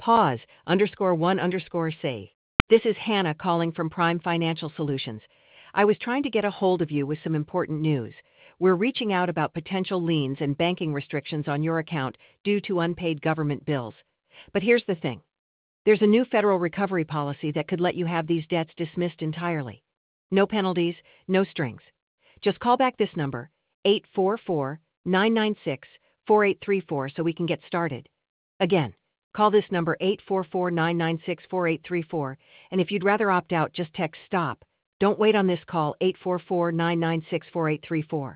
Pause, _1_say. This is Hannah calling from Prime Financial Solutions. I was trying to get a hold of you with some important news. We're reaching out about potential liens and banking restrictions on your account due to unpaid government bills. But here's the thing. There's a new federal recovery policy that could let you have these debts dismissed entirely. No penalties, no strings. Just call back this number, 844-996-4834, so we can get started. Again, call this number 844-996-4834, and if you'd rather opt out, just text STOP. Don't wait on this call, 844-996-4834.